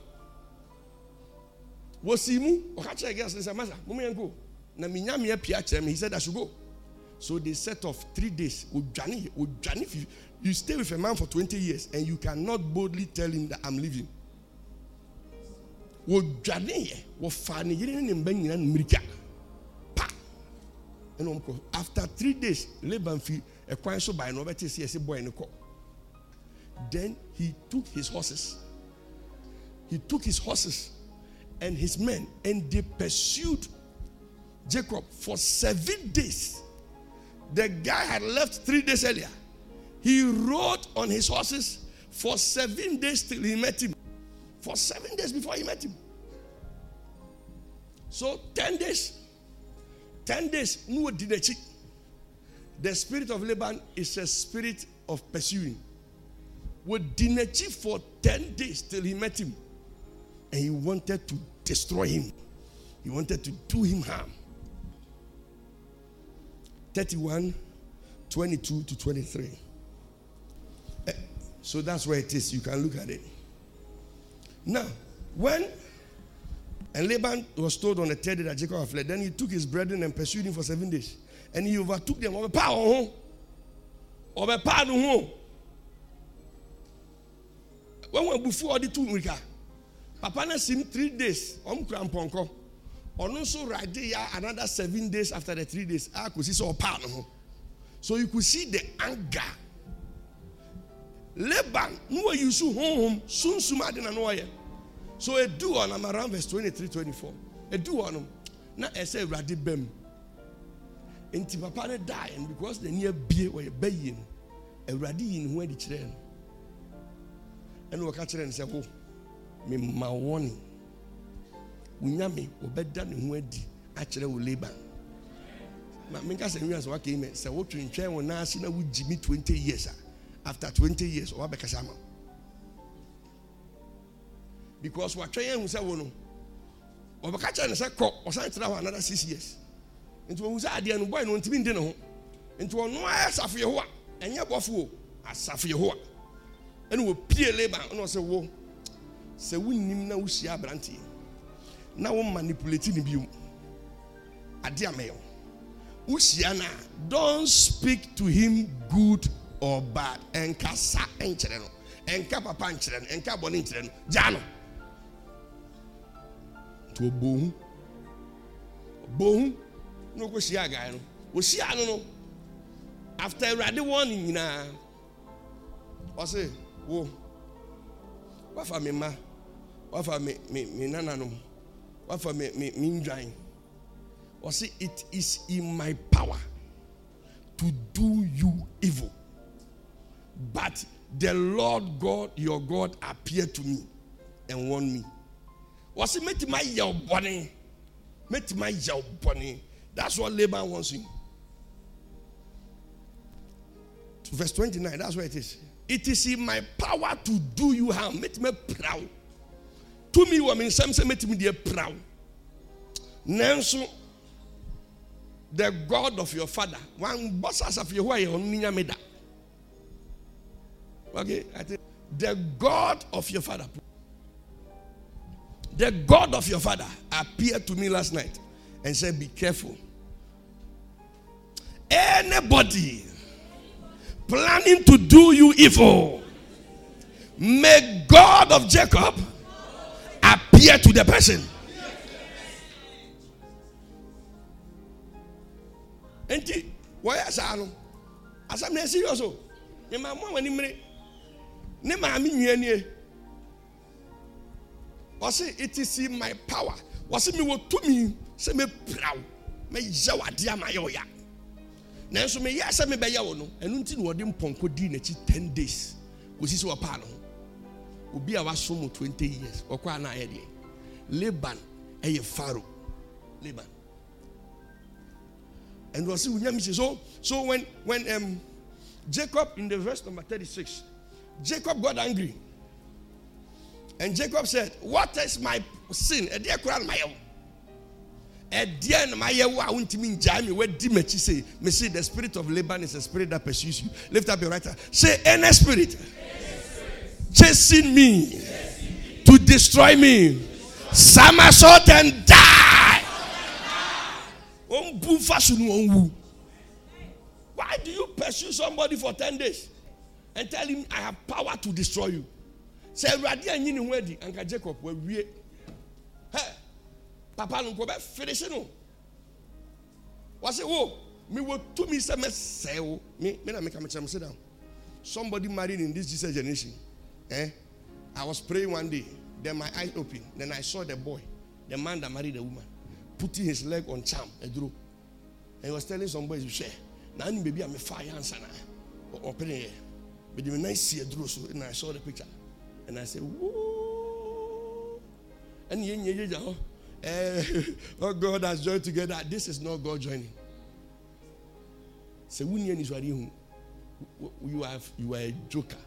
Was he mu or catch a gas as a matter? Mummy and go. Naminyami piachem, he said I should go. So they set off three days with Johnny, with Johnny. You stay with a man for twenty years and you cannot boldly tell him that I'm leaving. With Johnny, with Fanny, you didn't bring in America. And after three days, Laban feel a quiet so by Robert is a boy in the court. Then he took his horses. He took his horses and his men and they pursued Jacob for seven days. The guy had left three days earlier. He rode on his horses for seven days till he met him. For seven days before he met him. So ten days. Ten days. No dinechi. The spirit of Laban is a spirit of pursuing. With dinechi for ten days till he met him. And he wanted to destroy him. He wanted to do him harm. thirty-one, twenty-two to twenty-three. So that's where it is. You can look at it. Now, when and Laban was told on the third day that Jacob had fled, then he took his brethren and pursued him for seven days. And he overtook them. Over power, over power, when we before the two weeks, Papa na sim three days. Om kramponko. On also right there another seven days after the three days. I could see so power. So you could see the anger. Laban, no you so home soon suma de na no ye. So a do on am around verse twenty-three twenty-four. A do on him. Na ese radi bem. Enti papa ne die and because the near bie or be yin. A radi in where the children. And we catch and say, oh, me ma warning. Unyame obeda ne ho adi akere wo Laban. Ma me ka se nwi aso waka ime se wo twentwen wo na ase na wo jimi twenty years. After twenty years, or Bekasama. Because what train who said, no, or Bakacha and said, cock, or something another six years. Into whose idea and boy, no, to be dinner. Into a noise of your Enya bofo asafo Yehowa. Ene wo pie Laban, no say wo. Se wunnim na wo hia abrante. Na wo manipulate ni biom. Ade ameyo. Wo hia na don't speak to him good or bad. Enka sa enkyere no. Enka papa enkyere no. Enka bone enkyere no. Ja no. To bohu. Bohu no ko hia guy no. Wo hia no no. After already warning na. O say, wo. Wa fa me ma. Wa fa me me me nana no. Wa fa me me me ndwan. O say it is in my power to do you evil. But the Lord God, your God, appeared to me and warned me. O say make my yaw bone. Make my yaw bone. That's what Laban wants you. Verse twenty-nine, that's where it is. It is in my power to do you harm. Make me proud. To me, woman, some say make me proud. Nanso, the God of your father, one boss as of your way on Ninyameda. Okay, I think the God of your father, the God of your father appeared to me last night and said, be careful. Anybody planning to do you evil, may God of Jacob appear to the person. Enti, why is that? As I'm not serious, ne ma mo wani mre, ne ma mi nwie was it is in my power. Was me wo to me say me proud, me yawade amayoya. Nanso me ya say me be yawo no, enu nti no de mponko di na chi ten days. Wo si so opa no. Obi a waso mo twenty years. Okwa na aye de. Laban eye Pharaoh. Laban. And was so so when when um Jacob in the verse number thirty-six, Jacob got angry. And Jacob said, what is my sin? A dear Quran my own. A dear my I want to mean Jamie, where Dimechi say, me say the spirit of Laban is a spirit that pursues you. Lift up your right hand. Say, any spirit, chasing me, chasing me to destroy me, somersault and die. Why do you pursue somebody for ten days and tell him I have power to destroy you? Say Radi and Yini Wedi and Jacob were we hey Papa Lunko finish no. Was it oh me wo to me say me say oh me me na make am sit down. Somebody married in this Jesus generation. Eh? I was praying one day, then my eyes opened, then I saw the boy, the man that married the woman, putting his leg on charm, a drew. And he was telling some boys, share. Now maybe I'm a fire answer now. Open here. But when I see a drew, so and I saw the picture. And I said, whoa. And you know, oh God has joined together. This is not God joining. So when you you have you are a joker.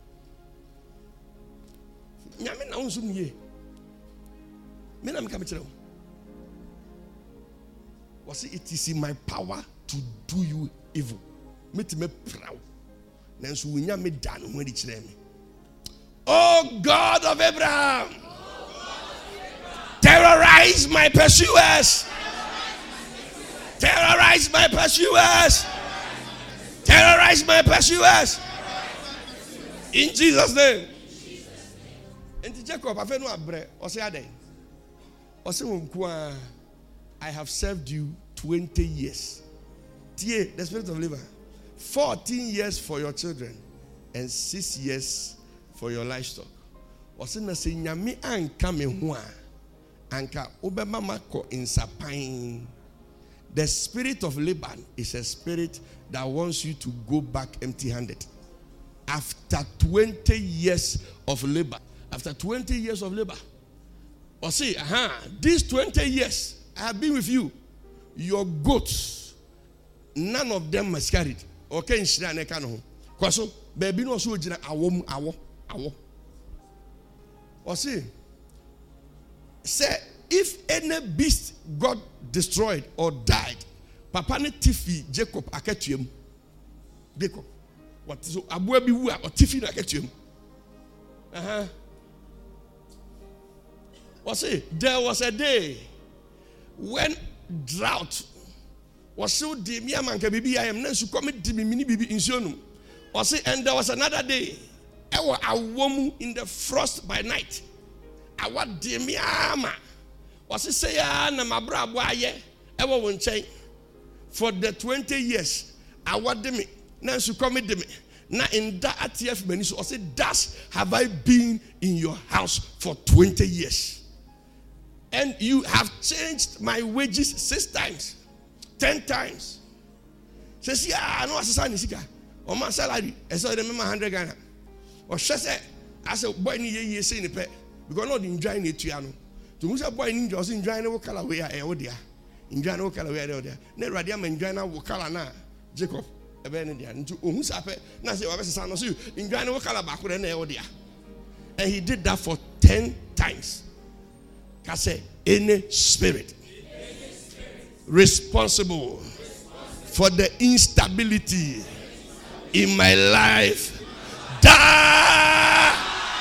Nyame na unsu niye. Me na me ka me kire. Was it is in my power to do you evil. Make me proud. Nanso wonya me dan ho di kire me. Oh God of Abraham, terrorize my pursuers. Terrorize my pursuers. Terrorize my pursuers. In Jesus' name. And Jacob, I no abre. O say ade. O say wonku I have served you twenty years. Tie, the spirit of labor. fourteen years for your children and six years for your livestock. Ose na se nyame anka me ho a anka obema mako insapan. The spirit of Laban is a spirit that wants you to go back empty-handed. After twenty years of labor, after twenty years of labor, or say, aha, these twenty years I have been with you. Your goats, none of them miscarried. Okay, in Shira Nekano. Kwaso, baby no so jina awom awo awo. Or say, say if any beast got destroyed or died, Papa ne tifi Jacob aketiem. Jacob. What so aboa bi wu a otifi na ketuem. Uh-huh. Was it? There was a day when drought was so deep. Me man can be I am not so commit to me mini bibi insuonum. Was it? And there was another day. I was a woman in the frost by night. I was dear me ama. Was it say ah na mabra boaye? I was one chain for the twenty years. I was demi. Now so commit demi. Now in that A T F many so I said, thus have I been in your house for twenty years. And you have changed my wages six times, ten times. Says, yeah, I know what's a son. Or my salary, I saw them one hundred Ghana. Or she said, I said, boy, you ye say in the pet. Because not enjoying it, Tiano. To who's a boy in just enjoying the color we are Eodia. Enjoying the color we are there. Never radium enjoying our color now. Jacob. And to who's happy. Now say, I was a son of you. Enjoying the color back with an Eodia. And he did that for ten times. I say, any spirit, any spirit responsible, responsible for the instability in my life, die.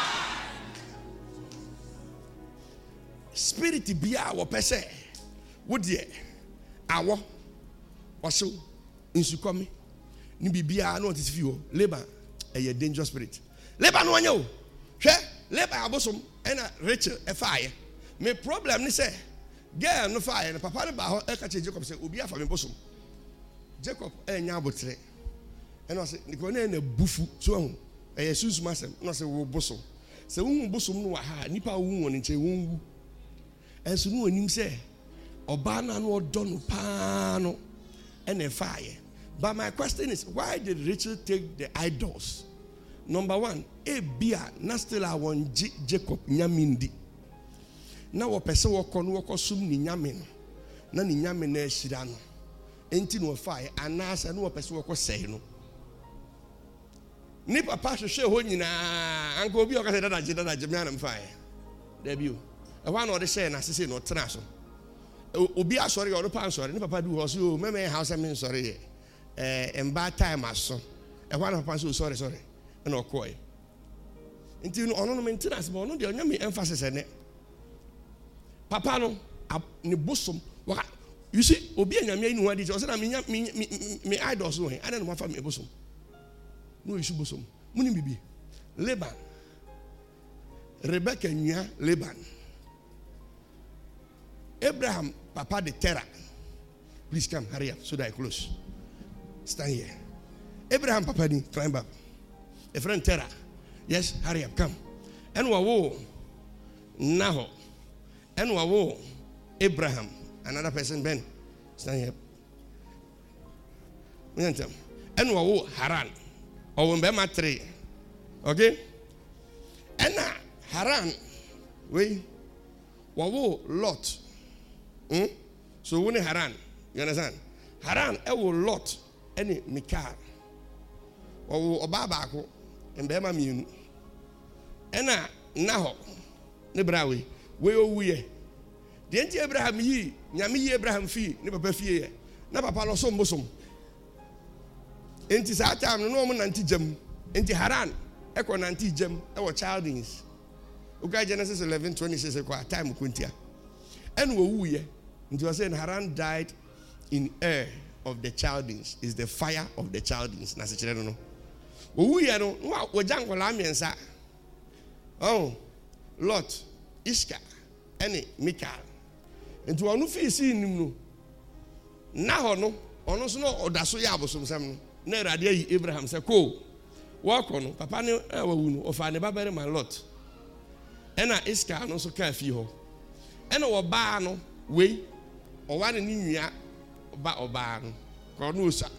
Spirit be our person. Would ye? Our also in Sukomi. Nibi be our notice view. Labor a dangerous spirit. Labor no one yo. Share labor abosom and a Rachel a fire. My problem is say, girl no fire and papa no ba ho e ka che Jacob say obi afa me bosom. Jacob e nya abotre. And I say niko na na bufu so hu. E yesus masem. No say wo bosom. Say wo bosom no wa ha nipa wo won nche wo wu. Enso no onim say oba na no odo no pa no e na fire. But my question is, why did Rachel take the idols? Number one, e bia na still I want Jacob nyamindi. Na wo pese wo kɔ no wo kɔsum ni nyame no na ni nyame na ahyira no enti no fae anasa na wo pese wo kɔsɛe no ni papa hwehwɛ ho nyina anka obi o ka sɛ dada gye dada gye me anam fae da bio e hwa na ɔde hyɛ na sese no tena so obi asɔre ɔdo pa ansɔre ni papa du hɔ so o meme house am nsɔre ye eh emba time aso e hwa na papa so sorry sorry na ɔkɔe enti no ɔno no maintenance but ɔno de onyame emphasis ene papa no ne bosom waka you see obi anyame ni ho adi je o say na me me me idols no he ana no mafa me bosom no issue bosom muni bibi Laban Rebecca nya Laban Abraham papa de Terah. Please come hurry up so that I close. Stand here. Abraham papa ni climb up. A friend Terah. Yes, hurry up, come. And wo Nahor. And wawo Abraham, another person Ben, stand here. And wawo Haran, or Wembema three. Okay? And Haran, we wawo Lot. Hmm? So when Haran, you understand? Haran, ewo Lot, any Mikal, or Obabako, and Bema Munu. And Nahor, Nebrawi. We o we the enti Abraham yi nyame yi Abraham fi ne papa fie na papa lo som bosom enti sa time no mo nanti jam enti Haran e ko nanti jam e wo Chaldeans uga Genesis eleven twenty-six e ko time kuntia en wo wu ye nti was saying Haran died in Ur of the Chaldeans is the fire of the Chaldeans na se kire no no wo wu ye no wo jangola amiensa oh Lot Iska any Michael into one fi si nim no na ho no ono so no odaso ya abosom sam no na Awurade ayi Abraham say ko wo ko no papa ne awu no ofa ne babere man Lot ena Iska no so ka fi ho ena wo ba no we o wa ne nwia ba oba no ko no usa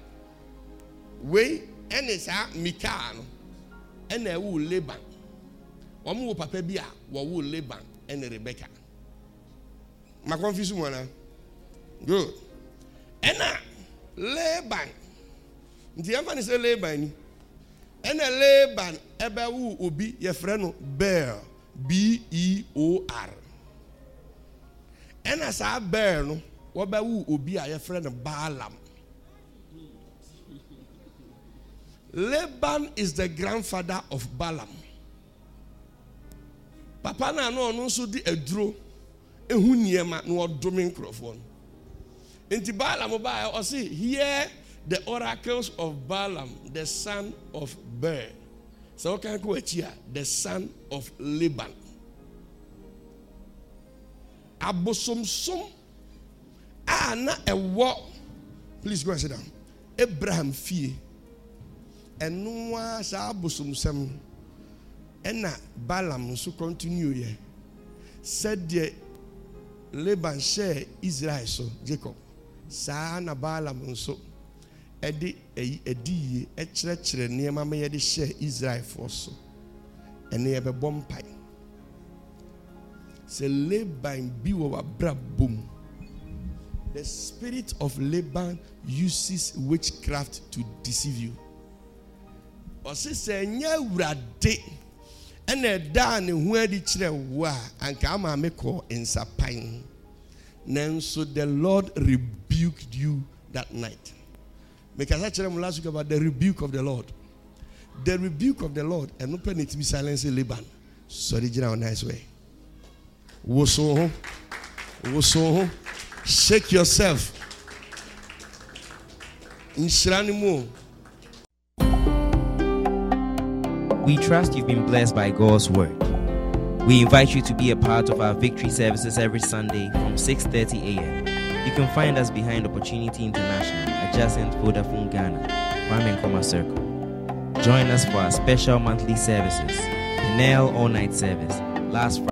we ene sa Michael no ena awu Laban omo wo papa bi a wo wo Laban and Rebecca. My confusion one. Good. And now Laban. The answer is Laban. And a Laban ebe wu obi ye friend Bear B E O R. And as a bear no wo be wu obi a ye friend Balaam. Laban is the grandfather of Balaam. Papa na no no so di aduro ehu niema no odome nkrofo. Enti Balaam ba o say hear the oracles of Balaam, the son of Beor. So can go here, the son of Laban. Abosomsom ana ewo. Please go and sit down. Abraham fie. Enwa sa abosomsem. Ena Balaam so continue ye. Said the Laban share Israel so Jacob. Sa na Balaam so edi edi e kire kire niema me ye de share Israel for so. Ene ye be bompai. Se Laban bi wo brabum. The spirit of Laban uses witchcraft to deceive you. Ose se nya wurade ene da ne hu adi kire wo a anka ama me ko insapan. Nanso the Lord rebuked you that night. Because I tell them last week about the rebuke of the Lord. The rebuke of the Lord and no penny to be silenced in Laban. Sorry, a nice way. Woso, woso, shake yourself. Inshranimu. We trust you've been blessed by God's word. We invite you to be a part of our victory services every Sunday from six thirty a.m. You can find us behind Opportunity International, adjacent Vodafone Ghana, Kwame Nkrumah Circle. Join us for our special monthly services, Penel all-night service, last Friday.